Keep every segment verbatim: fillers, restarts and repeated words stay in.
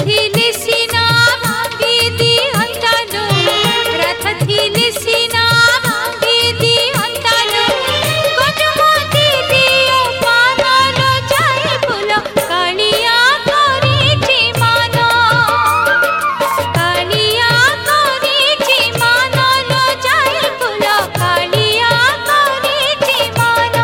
थिले सीना भांगी दी हंतालो रथ थिले सीना भांगी दी हंतालो गजमती दियो पानलो जाई फूल कालिया करिछि मानो कालिया करिछि मानलो जाई फूल कालिया करिछि मानो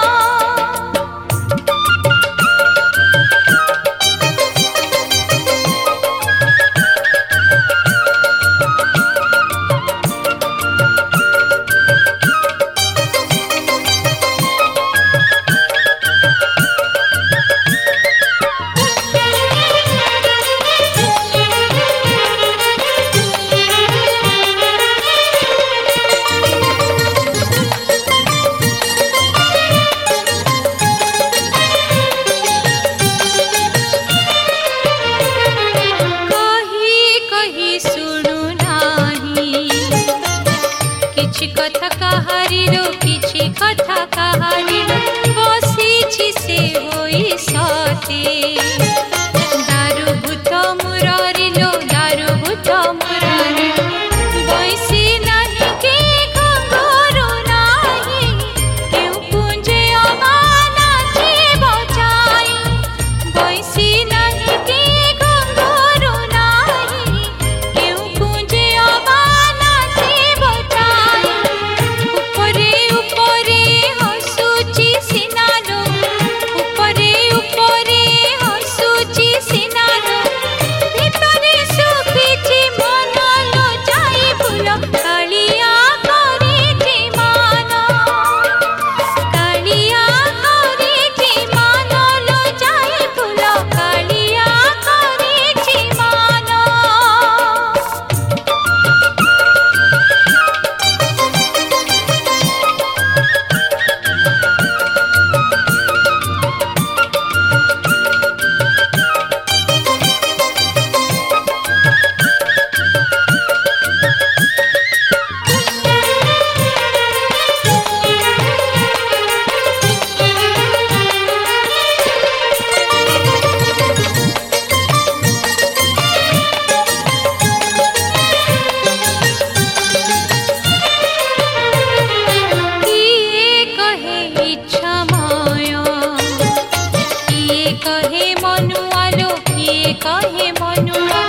किछि कथा काहारिरो किछि कथा काहारिरो बसिछि से होई सती दारु भूत मुरारिलो दारु भूत मुरारिलो बैसी नहीं के घंघरू नाही केउ कुंजे अमाना जीव जाई बैसी नहीं के घंघरू नाही केउ कुंजे अमाना जीव जाई उपरे उपरे हसुची सिनालो उपरे उपरे हसुची सिनालो भितरे सुखिची मनलो जाई फूल कालिया करिछि मानो कालिया करिछि मानलो जाई फूल कालिया करिछि मानो किए कहे इच्छा माया किए कहे मनुआलो किए कहे मनुआ